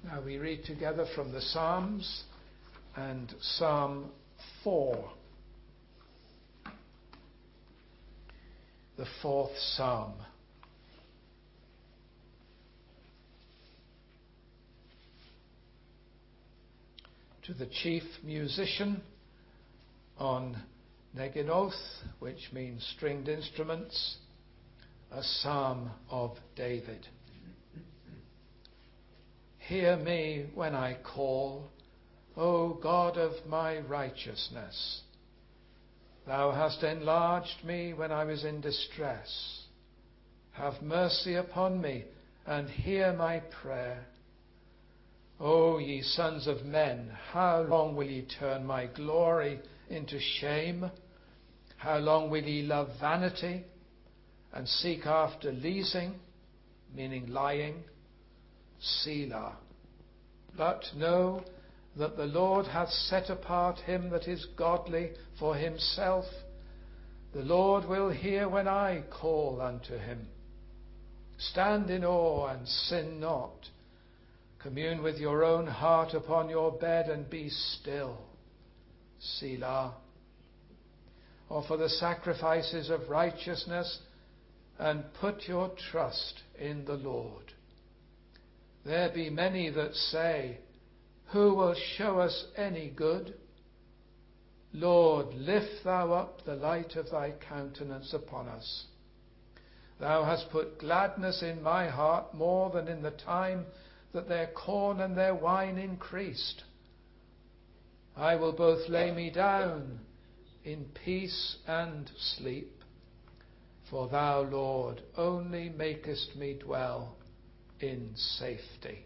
Now we read together from the Psalms and Psalm 4, the fourth Psalm. To the chief musician on Neginoth, which means stringed instruments, a psalm of David. Hear me when I call, O God of my righteousness. Thou hast enlarged me when I was in distress. Have mercy upon me and hear my prayer. O ye sons of men, how long will ye turn my glory into shame? How long will ye love vanity and seek after leasing, meaning lying? Selah. But know that the Lord hath set apart him that is godly for himself. The Lord will hear when I call unto him. Stand in awe and sin not. Commune with your own heart upon your bed and be still. Selah. Offer the sacrifices of righteousness and put your trust in the Lord. There be many that say, who will show us any good? Lord, lift thou up the light of thy countenance upon us. Thou hast put gladness in my heart more than in the time that their corn and their wine increased. I will both lay me down in peace and sleep, for thou, Lord, only makest me dwell in safety.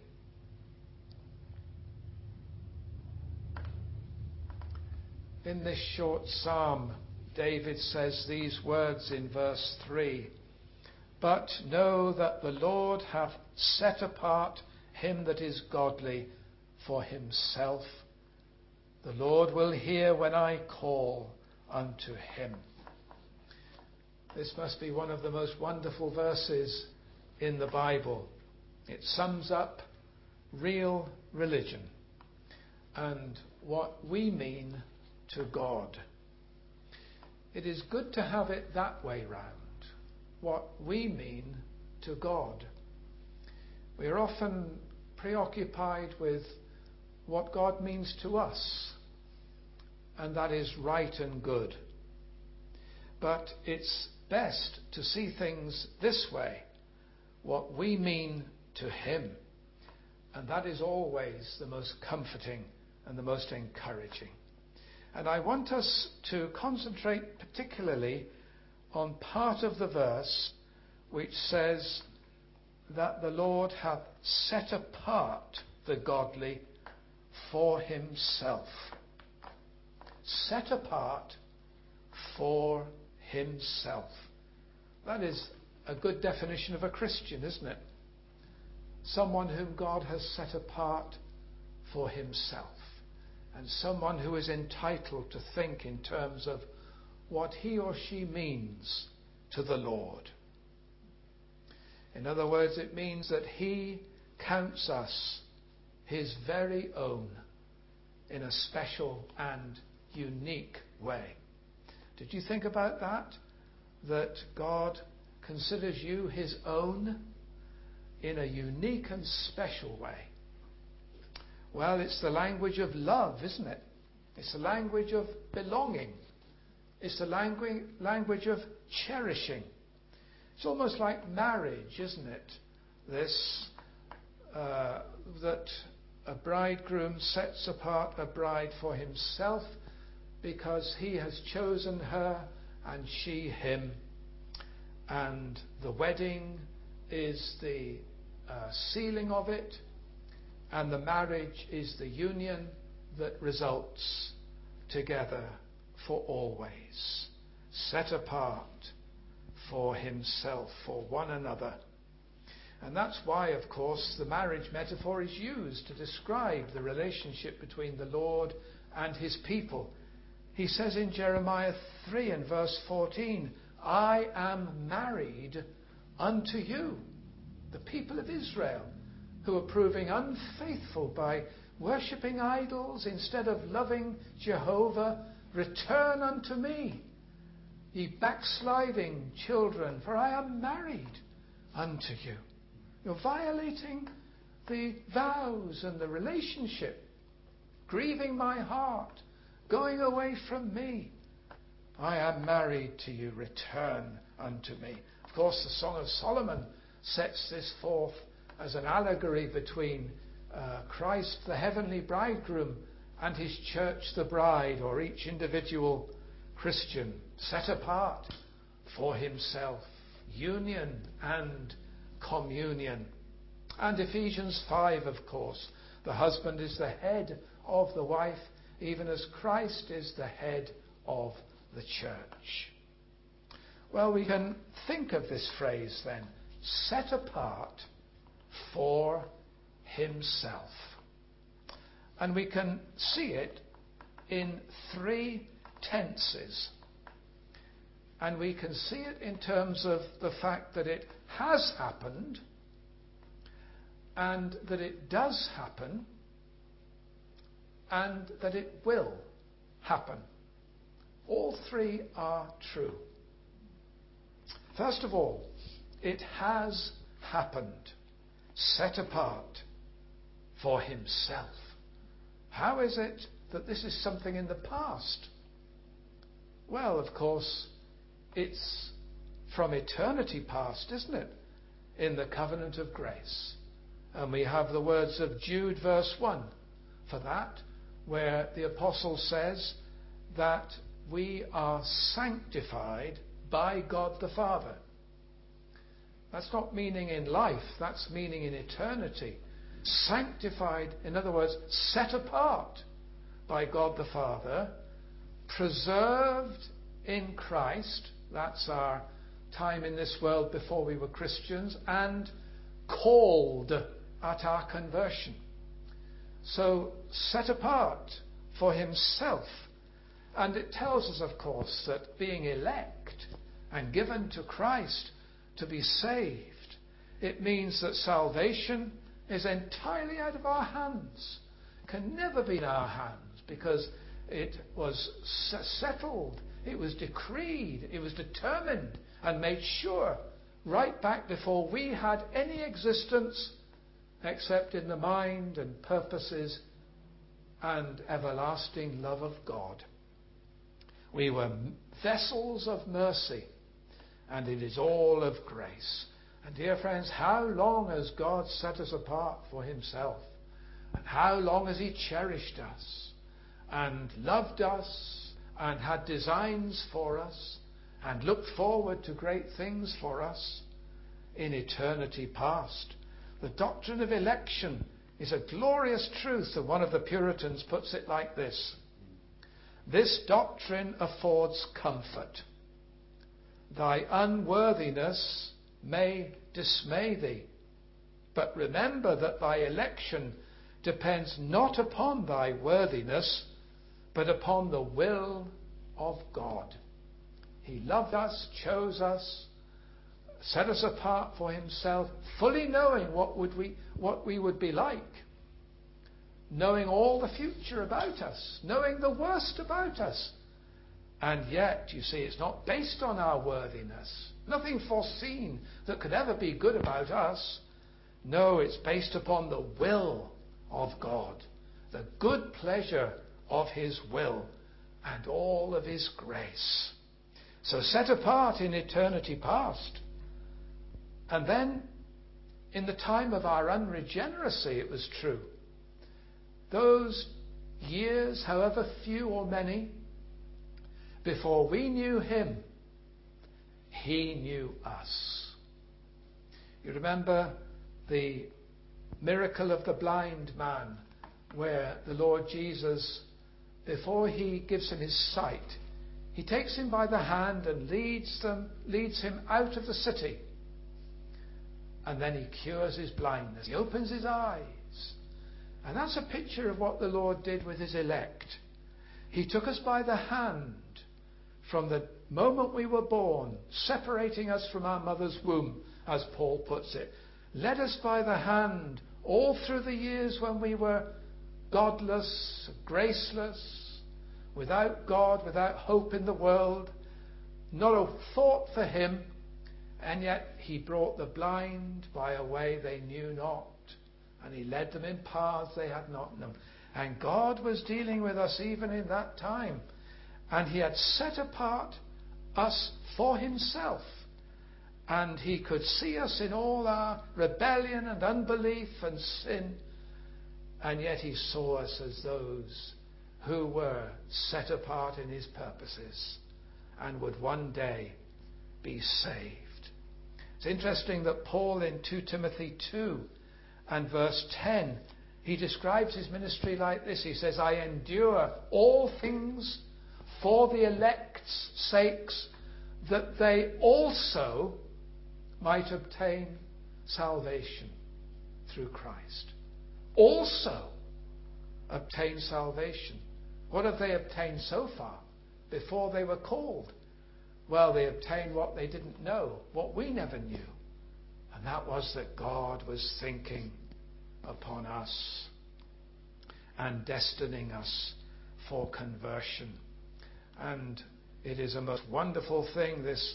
In this short psalm, David says these words in verse 3, But know that the Lord hath set apart him that is godly for himself. The Lord will hear when I call unto him. This must be one of the most wonderful verses in the Bible. It sums up real religion and what we mean to God. It is good to have it that way round, what we mean to God. We are often preoccupied with what God means to us, and that is right and good. But it's best to see things this way, what we mean to him, and that is always the most comforting and the most encouraging. And I want us to concentrate particularly on part of the verse which says that the Lord hath set apart the godly for himself. Set apart for himself. That is a good definition of a Christian, isn't it? Someone whom God has set apart for himself. And someone who is entitled to think in terms of what he or she means to the Lord. In other words, it means that he counts us his very own in a special and unique way. Did you think about that? That God considers you his own in a unique and special way. Well, it's the language of love, isn't it? It's the language of belonging. It's the language of cherishing. It's almost like marriage, isn't it? This, that a bridegroom sets apart a bride for himself because he has chosen her and she him. And the wedding is the sealing of it. And the marriage is the union that results together for always, set apart for himself, for one another. And that's why, of course, the marriage metaphor is used to describe the relationship between the Lord and his people. He says in Jeremiah 3 and verse 14, I am married unto you, the people of Israel. who are proving unfaithful by worshipping idols instead of loving Jehovah, return unto me. Ye backsliding children, for I am married unto you. You're violating the vows and the relationship, grieving my heart, going away from me. I am married to you, return unto me. Of course, the Song of Solomon sets this forth as an allegory between Christ, the heavenly bridegroom, and his church, the bride, or each individual Christian, set apart for himself, union and communion. And Ephesians 5, of course, the husband is the head of the wife, even as Christ is the head of the church. Well, we can think of this phrase then, set apart for himself. And we can see it in 3 tenses. And we can see it in terms of the fact that it has happened, and that it does happen, and that it will happen. All 3 are true. First of all, it has happened. Set apart for himself. How is it that this is something in the past? Well, of course, it's from eternity past, isn't it? In the covenant of grace. And we have the words of Jude verse 1 for that, where the apostle says that we are sanctified by God the Father. That's not meaning in life, that's meaning in eternity. Sanctified, in other words, set apart by God the Father, preserved in Christ, that's our time in this world before we were Christians, and called at our conversion. So set apart for himself. And it tells us, of course, that being elect and given to Christ to be saved, it means that salvation is entirely out of our hands. Can never be in our hands, because it was settled, it was decreed, it was determined and made sure right back before we had any existence, except in the mind and purposes and everlasting love of God. We were vessels of mercy, and it is all of grace. And dear friends, how long has God set us apart for himself? And how long has he cherished us and loved us and had designs for us and looked forward to great things for us in eternity past? The doctrine of election is a glorious truth, and one of the Puritans puts it like this: this doctrine affords comfort. Thy unworthiness may dismay thee, but remember that thy election depends not upon thy worthiness, but upon the will of God. He loved us, chose us, set us apart for himself, fully knowing what we would be like, knowing all the future about us, knowing the worst about us. And yet, you see, it's not based on our worthiness. Nothing foreseen that could ever be good about us. No, it's based upon the will of God, the good pleasure of his will, and all of his grace. So set apart in eternity past. And then, in the time of our unregeneracy, it was true. Those years, however few or many, before we knew him, he knew us. You remember the miracle of the blind man, where the Lord Jesus, before he gives him his sight, he takes him by the hand and leads him out of the city. And then he cures his blindness. He opens his eyes. And that's a picture of what the Lord did with his elect. He took us by the hand from the moment we were born, separating us from our mother's womb, as Paul puts it. Led us by the hand all through the years when we were godless, graceless, without God, without hope in the world, not a thought for him, and yet he brought the blind by a way they knew not, and he led them in paths they had not known. And God was dealing with us even in that time, and he had set apart us for himself, and he could see us in all our rebellion and unbelief and sin, and yet he saw us as those who were set apart in his purposes and would one day be saved. It's interesting that Paul in 2 Timothy 2 and verse 10, he describes his ministry like this. He says, I endure all things for the elect's sakes, that they also might obtain salvation through Christ. Also obtain salvation. What have they obtained so far before they were called? Well, they obtained what they didn't know, what we never knew. And that was that God was thinking upon us and destining us for conversion. And it is a most wonderful thing, this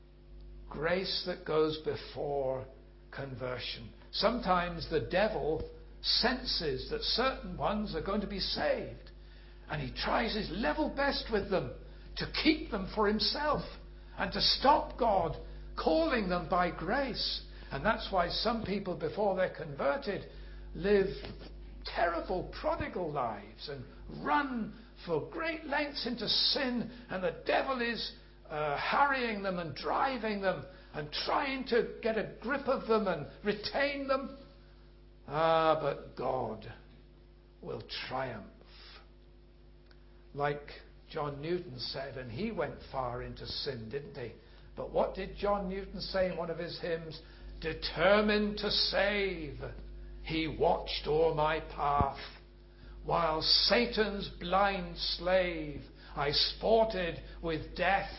grace that goes before conversion. Sometimes the devil senses that certain ones are going to be saved, and he tries his level best with them to keep them for himself and to stop God calling them by grace. And that's why some people, before they're converted, live terrible prodigal lives and run for great lengths into sin, and the devil is harrying them and driving them and trying to get a grip of them and retain them. But God will triumph. Like John Newton said, and he went far into sin, didn't he? But what did John Newton say in one of his hymns? Determined to save, he watched o'er my path, while Satan's blind slave I sported with death.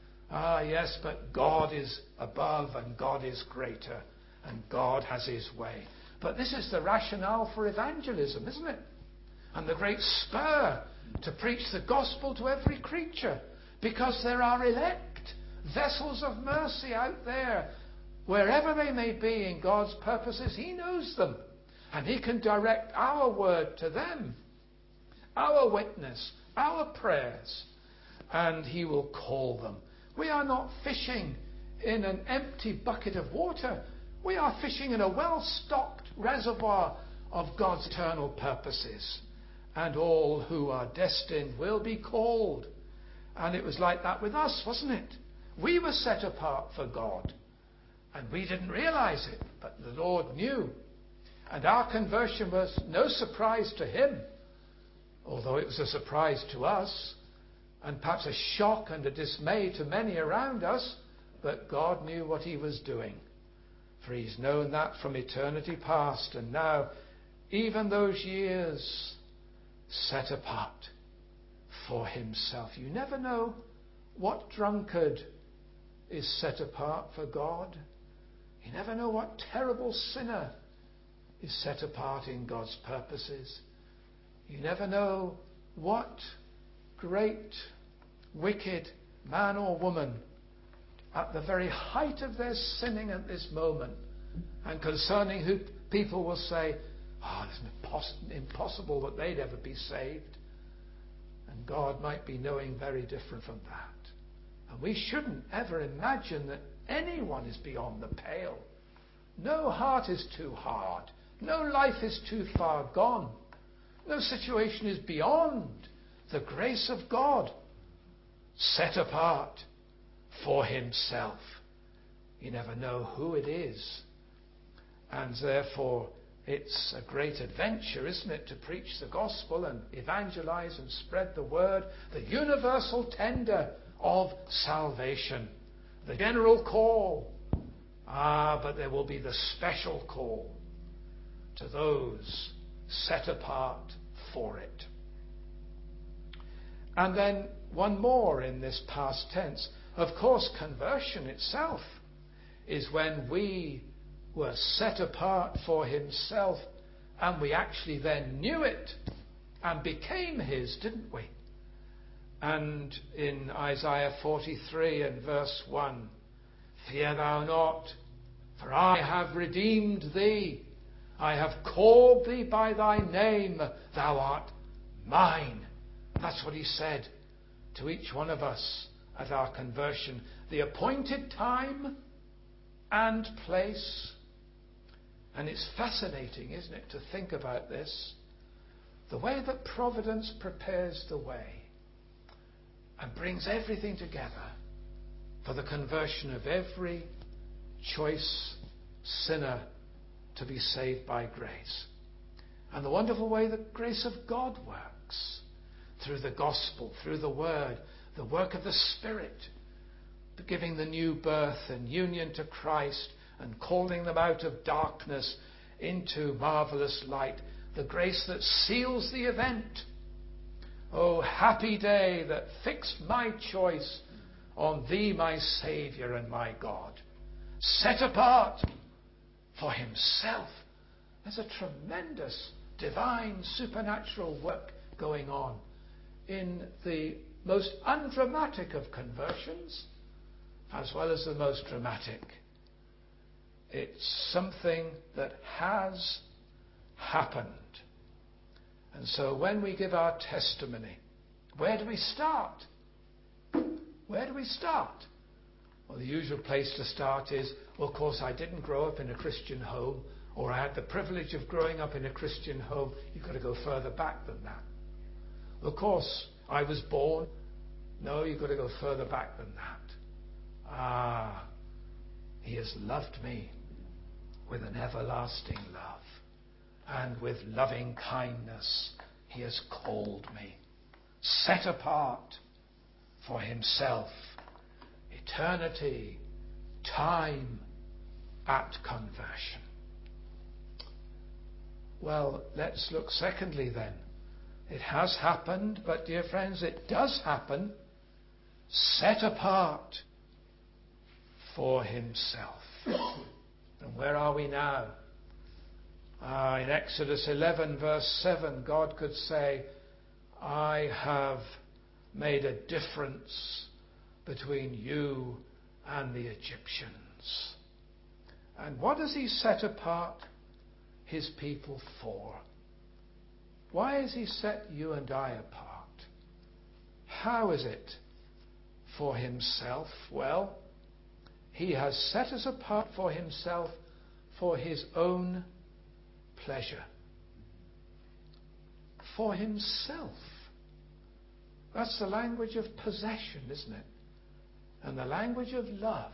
Yes, but God is above and God is greater and God has his way. But this is the rationale for evangelism, isn't it? And the great spur to preach the gospel to every creature, because there are elect vessels of mercy out there, wherever they may be in God's purposes. He knows them, and he can direct our word to them, our witness, our prayers, and he will call them. We are not fishing in an empty bucket of water. We are fishing in a well-stocked reservoir of God's eternal purposes. And all who are destined will be called. And it was like that with us, wasn't it? We were set apart for God. And we didn't realize it, but the Lord knew. And our conversion was no surprise to him, although it was a surprise to us, and perhaps a shock and a dismay to many around us. But God knew what he was doing, for he's known that from eternity past. And now, even those years set apart for himself. You never know what drunkard is set apart for God. You never know what terrible sinner is set apart in God's purposes. You never know what great, wicked man or woman, at the very height of their sinning at this moment, and concerning who people will say, it's impossible that they'd ever be saved. And God might be knowing very different from that. And we shouldn't ever imagine that anyone is beyond the pale. No heart is too hard. No life is too far gone. No situation is beyond the grace of God, set apart for himself. You never know who it is. And therefore, it's a great adventure, isn't it, to preach the gospel and evangelize and spread the word, the universal tender of salvation, the general call. But there will be the special call to those set apart for it. And then one more in this past tense. Of course, conversion itself is when we were set apart for himself, and we actually then knew it and became his, didn't we? And in Isaiah 43 and verse 1, fear thou not, for I have redeemed thee. I have called thee by thy name. Thou art mine. That's what he said to each one of us at our conversion. The appointed time and place. And it's fascinating, isn't it, to think about this. The way that providence prepares the way and brings everything together for the conversion of every choice sinner to be saved by grace. And the wonderful way the grace of God works through the gospel, through the word, the work of the Spirit, giving the new birth and union to Christ and calling them out of darkness into marvelous light. The grace that seals the event. Oh, happy day that fixed my choice on thee, my Saviour and my God, set apart for himself. There's a tremendous divine supernatural work going on in the most undramatic of conversions as well as the most dramatic. It's something that has happened. And so when we give our testimony, where do we start? Where do we start? Well, the usual place to start is, well, of course, I didn't grow up in a Christian home, or I had the privilege of growing up in a Christian home. You've got to go further back than that. Of course, I was born. No, you've got to go further back than that. He has loved me with an everlasting love, and with loving kindness he has called me, set apart for himself. Eternity, time at conversion. Well, let's look secondly then. It has happened, but dear friends, it does happen. Set apart for himself. And where are we now? In Exodus 11 verse 7, God could say, I have made a difference between you and the Egyptians. And what does he set apart his people for? Why has he set you and I apart? How is it for himself? Well, he has set us apart for himself for his own pleasure. For himself. That's the language of possession, isn't it? And the language of love.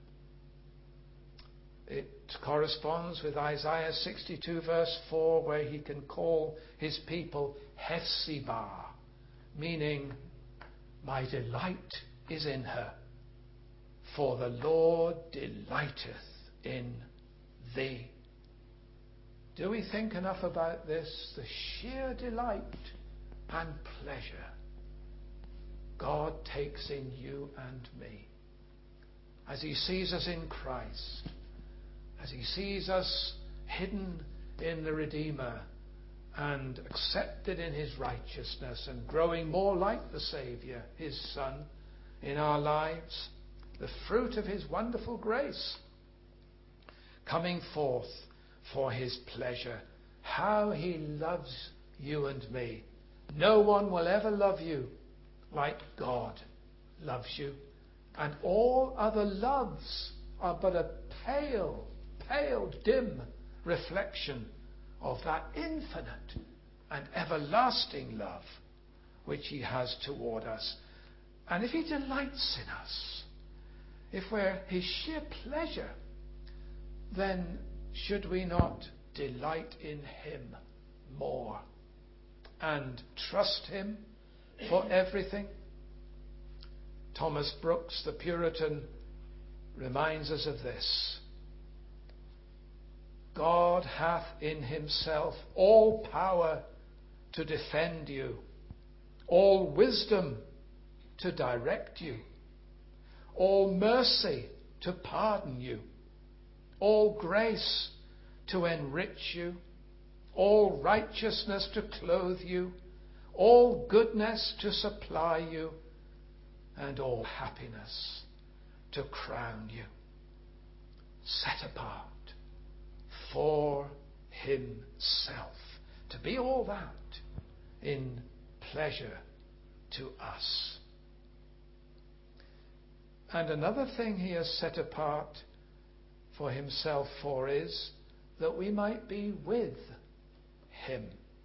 It corresponds with Isaiah 62 verse 4, where he can call his people Hephzibah, meaning, my delight is in her, for the Lord delighteth in thee. Do we think enough about this? The sheer delight and pleasure God takes in you and me as he sees us in Christ, as he sees us hidden in the Redeemer and accepted in his righteousness and growing more like the Saviour, his Son, in our lives, the fruit of his wonderful grace coming forth for his pleasure. How he loves you and me. No one will ever love you like God loves you. And all other loves are but a pale, dim reflection of that infinite and everlasting love which he has toward us. And if he delights in us, if we're his sheer pleasure, then should we not delight in him more and trust him for everything? Thomas Brooks, the Puritan, reminds us of this. God hath in himself all power to defend you, all wisdom to direct you, all mercy to pardon you, all grace to enrich you, all righteousness to clothe you, all goodness to supply you, and all happiness to crown you. Set apart for himself, to be all that in pleasure to us. And another thing he has set apart for himself for is that we might be with him.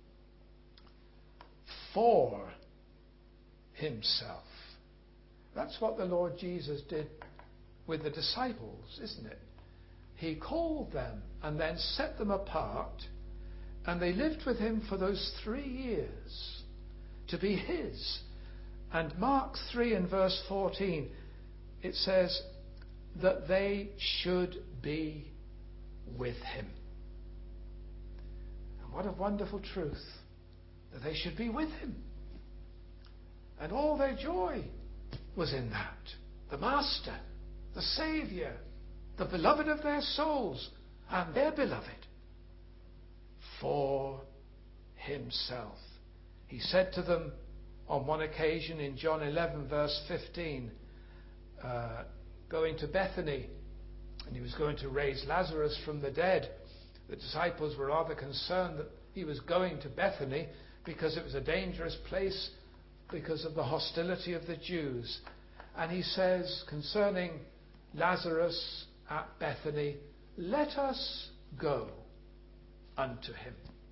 For himself. That's what the Lord Jesus did with the disciples, isn't it? He called them and then set them apart, and they lived with him for those 3 years to be his. And Mark 3 and verse 14, it says that they should be with him. And what a wonderful truth, that they should be with him. And all their joy was in that. The Master, the Saviour, the beloved of their souls, and their beloved, for himself. He said to them on one occasion in John 11 verse 15, going to Bethany, and he was going to raise Lazarus from the dead. The disciples were rather concerned that he was going to Bethany because it was a dangerous place because of the hostility of the Jews. And he says concerning Lazarus at Bethany, let us go unto him.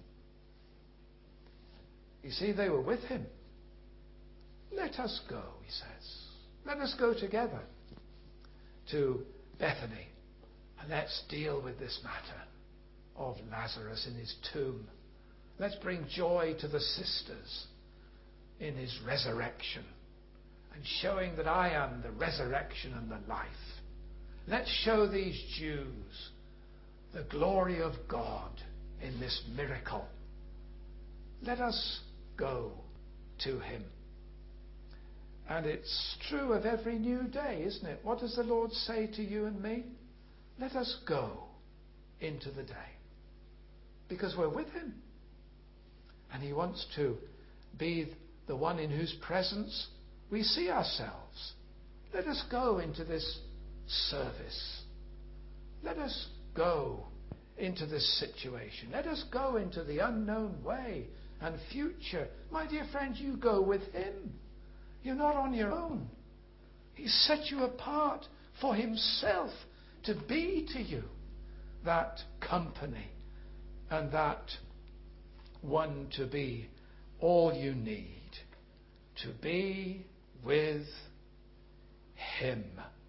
You see, they were with him. Let us go, he says. Let us go together to Bethany, and let's deal with this matter of Lazarus in his tomb. Let's bring joy to the sisters in his resurrection, and showing that I am the resurrection and the life. Let's show these Jews the glory of God in this miracle. Let us go to him. And it's true of every new day, isn't it? What does the Lord say to you and me? Let us go into the day. Because we're with him. And he wants to be the one in whose presence we see ourselves. Let us go into this service. Let us go into this situation. Let us go into the unknown way and future. My dear friends, you go with him. You're not on your own. He set you apart for himself to be to you that company and that one to be all you need to be with him.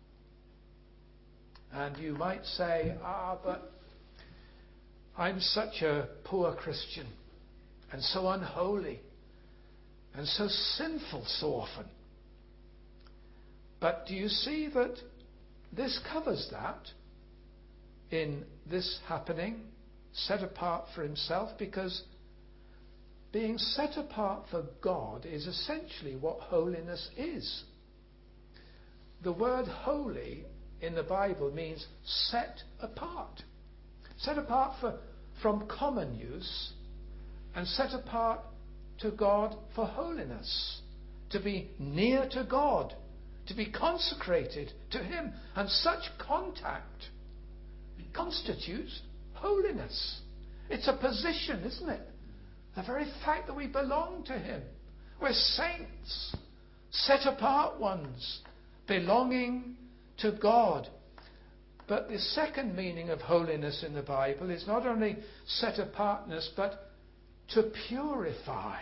And you might say, but I'm such a poor Christian and so unholy and so sinful so often. But do you see that this covers that in this happening, set apart for himself? Because being set apart for God is essentially what holiness is. The word holy in the Bible means set apart. Set apart from common use and set apart to God for holiness. To be near to God. To be consecrated to him. And such contact constitutes holiness. It's a position, isn't it? The very fact that we belong to him. We're saints, set apart ones, belonging to God. But the second meaning of holiness in the Bible is not only set apartness, but to purify.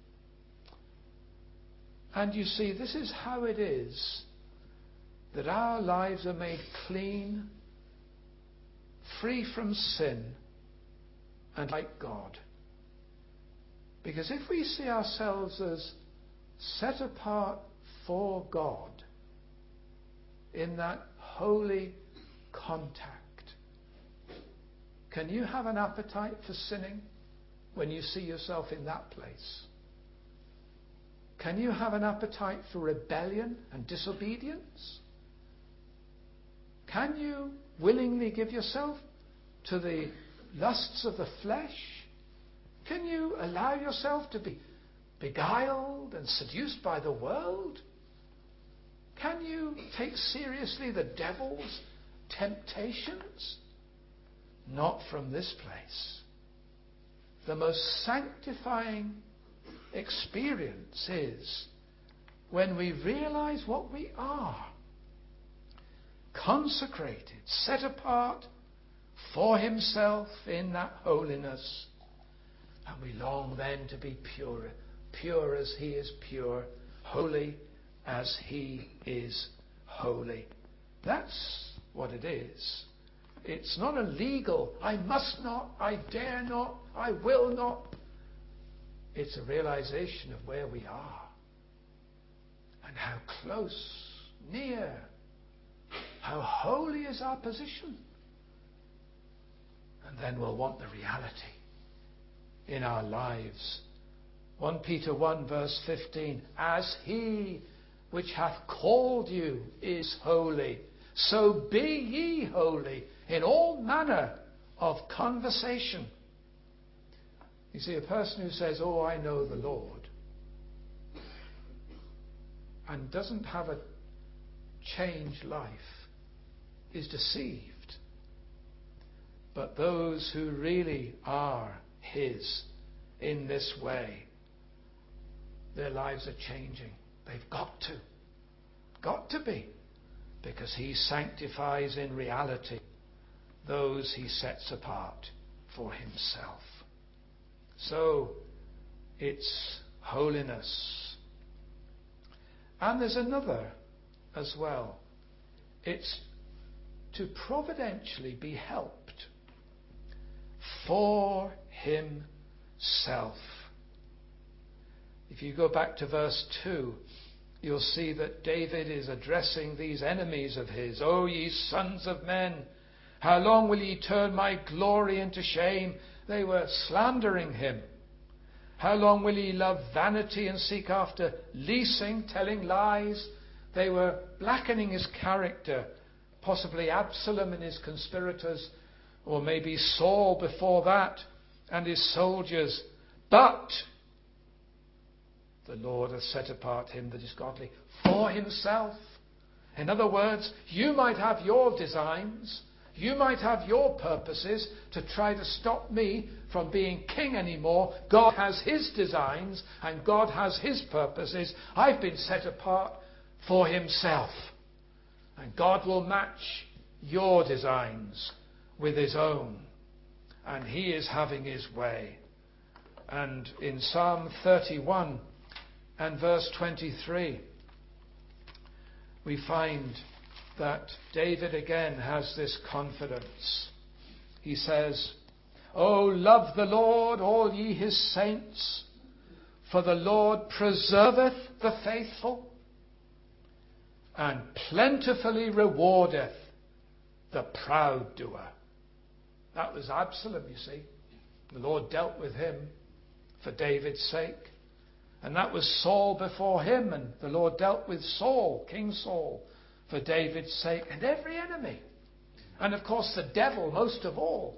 And you see, this is how it is that our lives are made clean, free from sin, and like God. Because if we see ourselves as set apart for God in that holy contact, can you have an appetite for sinning when you see yourself in that place? Can you have an appetite for rebellion and disobedience? Can you willingly give yourself to the lusts of the flesh? Can you allow yourself to be beguiled and seduced by the world? Can you take seriously the devil's temptations? Not from this place. The most sanctifying experience is when we realize what we are. Consecrated, set apart for himself in that holiness. And we long then to be pure as he is pure, holy as he is holy. That's what it is. It's not a legal, I must not, I dare not, I will not. It's a realization of where we are and how close, near, how holy is our position. And then we'll want the reality in our lives. 1 Peter 1 verse 15, as he which hath called you is holy, so be ye holy in all manner of conversation. You see, a person who says, oh, I know the Lord, and doesn't have a changed life is deceived. But those who really are his in this way, their lives are changing. They've got to be, because he sanctifies in reality those he sets apart for himself. So it's holiness. And there's another as well. It's to providentially be helped for himself. If you go back to verse 2, you'll see that David is addressing these enemies of his. O ye sons of men, how long will ye turn my glory into shame? They were slandering him. How long will ye love vanity and seek after leasing, telling lies? They were blackening his character, possibly Absalom and his conspirators, or maybe Saul before that and his soldiers. But the Lord hath set apart him that is godly for himself. In other words, you might have your designs, you might have your purposes to try to stop me from being king anymore. God has his designs and God has his purposes. I've been set apart for himself. And God will match your designs with his own. And he is having his way. And in Psalm 31 and verse 23, we find that David again has this confidence. He says, O love the Lord, all ye his saints, for the Lord preserveth the faithful, and plentifully rewardeth the proud doer. That was Absalom, you see. The Lord dealt with him for David's sake. And that was Saul before him, and the Lord dealt with Saul, King Saul, for David's sake, and every enemy. And of course the devil most of all.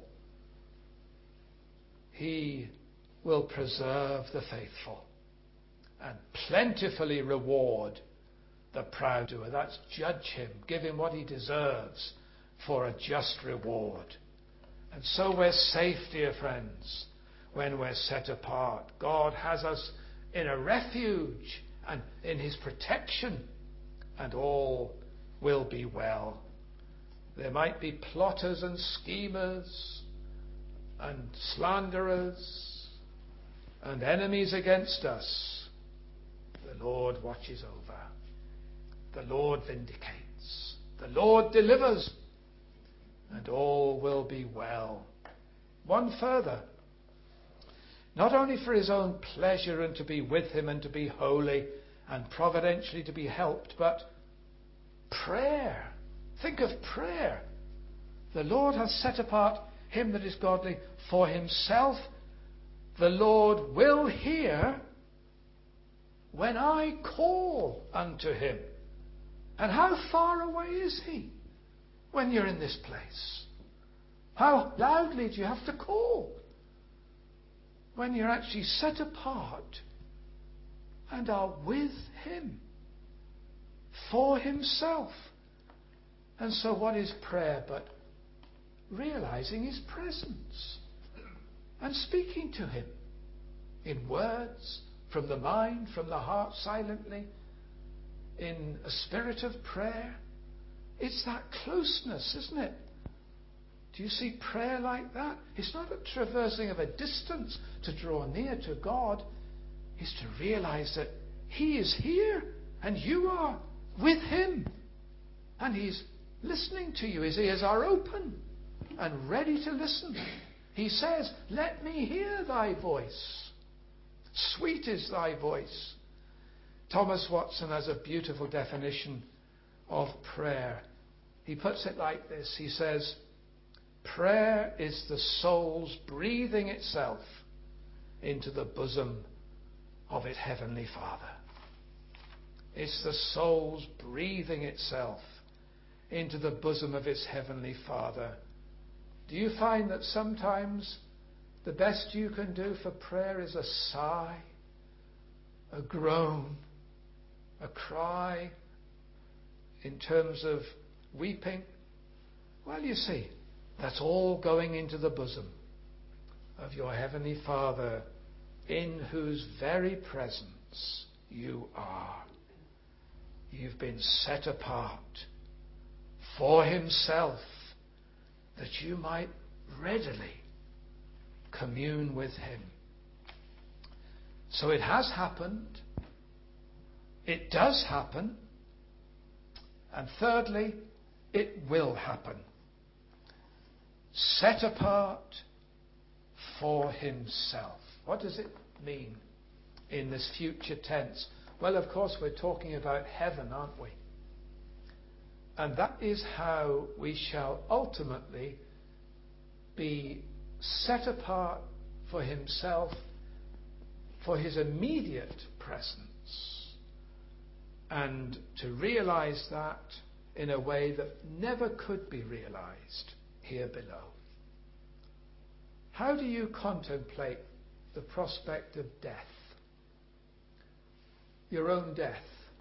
He will preserve the faithful and plentifully reward the proud doer. That's judge him, give him what he deserves for a just reward. And so we're safe, dear friends, when we're set apart. God has us in a refuge and in his protection, and all will be well. There might be plotters and schemers and slanderers and enemies against us. The Lord watches over. The Lord vindicates. The Lord delivers. And all will be well. One further. Not only for his own pleasure and to be with him and to be holy and providentially to be helped, but prayer. Think of prayer. The Lord hath set apart him that is godly for himself. The Lord will hear when I call unto him. And how far away is he? when you're in this place? How loudly do you have to call when you're actually set apart and are with him for himself? And so what is prayer but realizing his presence and speaking to him in words, from the mind, from the heart, silently, in a spirit of prayer? It's that closeness, isn't it? Do you see prayer like that? It's not a traversing of a distance to draw near to God. It's to realize that he is here and you are with him. And he's listening to you. His ears are open and ready to listen. He says, "Let me hear thy voice. Sweet is thy voice." Thomas Watson has a beautiful definition of prayer. He puts it like this. He says, prayer is the soul's breathing itself into the bosom of its Heavenly Father. It's the soul's breathing itself into the bosom of its Heavenly Father. Do you find that sometimes the best you can do for prayer is a sigh, a groan, a cry in terms of weeping? Well, you see, that's all going into the bosom of your Heavenly Father, in whose very presence you are. You've been set apart for himself, that you might readily commune with him. So it has happened. It does happen. And thirdly, it will happen. Set apart for himself. What does it mean in this future tense? Well, of course, we're talking about heaven, aren't we? And that is how we shall ultimately be set apart for himself, for his immediate presence, and to realize that in a way that never could be realized here below. How do you contemplate the prospect of death? Your own death.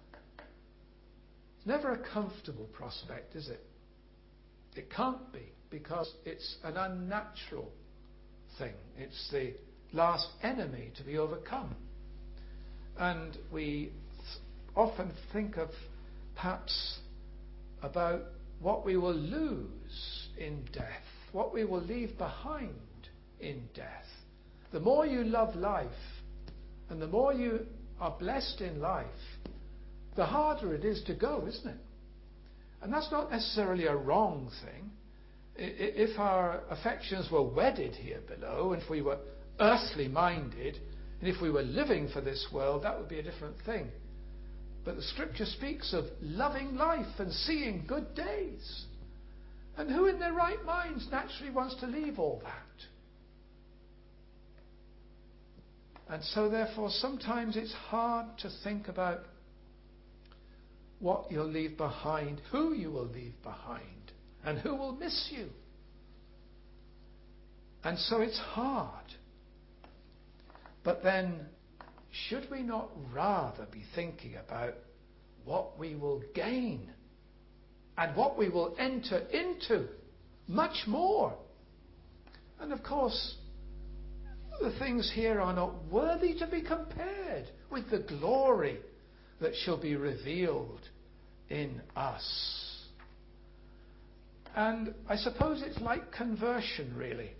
It's never a comfortable prospect, is it? It can't be, because it's an unnatural thing. It's the last enemy to be overcome. And we often think of perhaps about what we will lose in death, what we will leave behind in death. The more you love life and the more you are blessed in life, the harder it is to go, isn't it? And that's not necessarily a wrong thing. If our affections were wedded here below, if we were earthly minded, and if we were living for this world, that would be a different thing. But the scripture speaks of loving life and seeing good days. And who in their right minds naturally wants to leave all that? And so therefore sometimes it's hard to think about what you'll leave behind, who you will leave behind, and who will miss you. And so it's hard. But then, should we not rather be thinking about what we will gain and what we will enter into much more? And of course, the things here are not worthy to be compared with the glory that shall be revealed in us. And I suppose it's like conversion, really.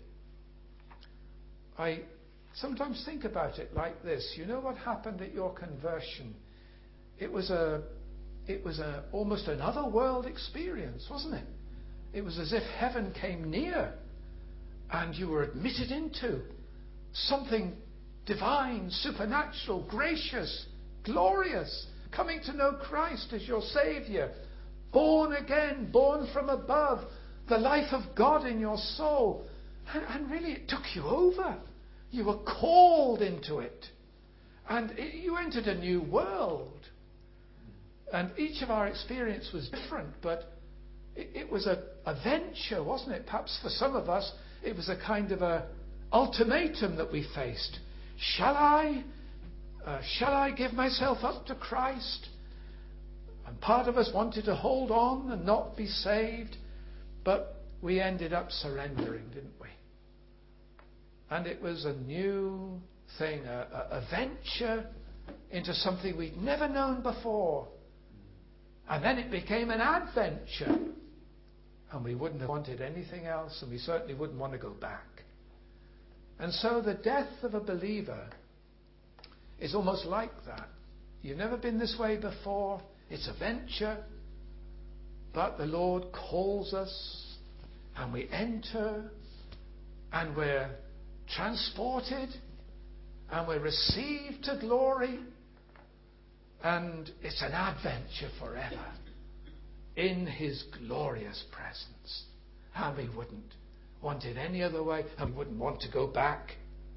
I sometimes think about it like this. You know what happened at your conversion? It was almost another world experience, wasn't it? It was as if heaven came near and you were admitted into something divine, supernatural, gracious, glorious, coming to know Christ as your Saviour, born again, born from above, the life of God in your soul. And really it took you over. You were called into it. And you entered a new world. And each of our experience was different, but It was a venture, wasn't it? Perhaps for some of us, it was a kind of a ultimatum that we faced. Shall I give myself up to Christ? And part of us wanted to hold on and not be saved, but we ended up surrendering, didn't we? And it was a new thing, a venture into something we'd never known before. And then it became an adventure. And we wouldn't have wanted anything else, and we certainly wouldn't want to go back. And so the death of a believer is almost like that. You've never been this way before. It's a venture. But the Lord calls us, and we enter, and we're transported, and we're received to glory. And it's an adventure forever in His glorious presence. And we wouldn't want it any other way, and we wouldn't want to go back.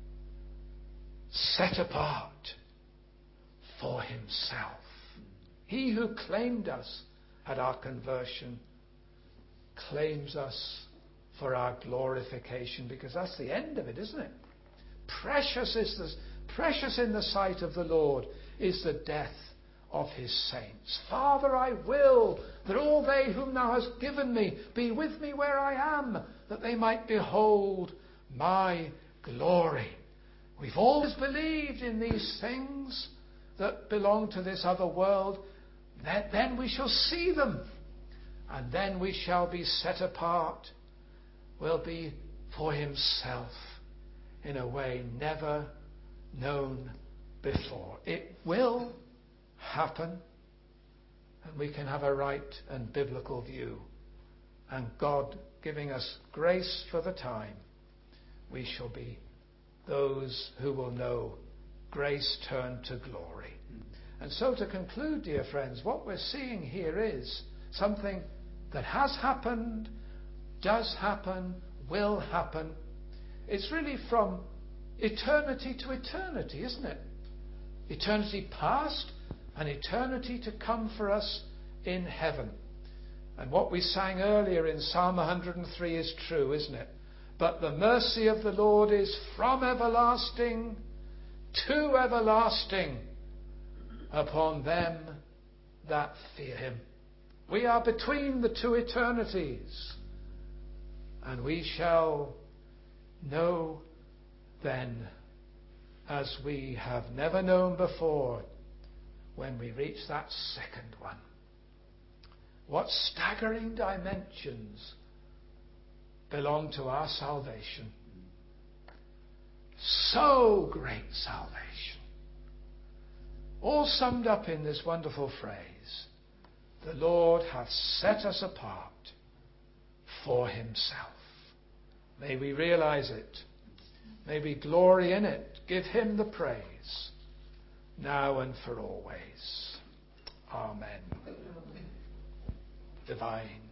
Set apart for Himself. He who claimed us at our conversion claims us for our glorification, because that's the end of it, isn't it? Precious in the sight of the Lord is the death of His saints. Father, I will that all they whom Thou hast given me be with me where I am, that they might behold my glory. We've always believed in these things that belong to this other world. Then we shall see them, and then we shall be set apart. We'll be for Himself in a way never known before. It will happen, and we can have a right and biblical view, and God giving us grace for the time, we shall be those who will know grace turned to glory. And so to conclude, dear friends, what we're seeing here is something that has happened, does happen, will happen. It's really from eternity to eternity, isn't it? Eternity past and eternity to come for us in heaven. And what we sang earlier in Psalm 103 is true, isn't it? But the mercy of the Lord is from everlasting to everlasting upon them that fear Him. We are between the two eternities, and we shall know then, as we have never known before, when we reach that second one. What staggering dimensions belong to our salvation. So great salvation. All summed up in this wonderful phrase: the Lord hath set us apart for Himself. May we realize it. May we glory in it. Give Him the praise, now and for always. Amen. Divine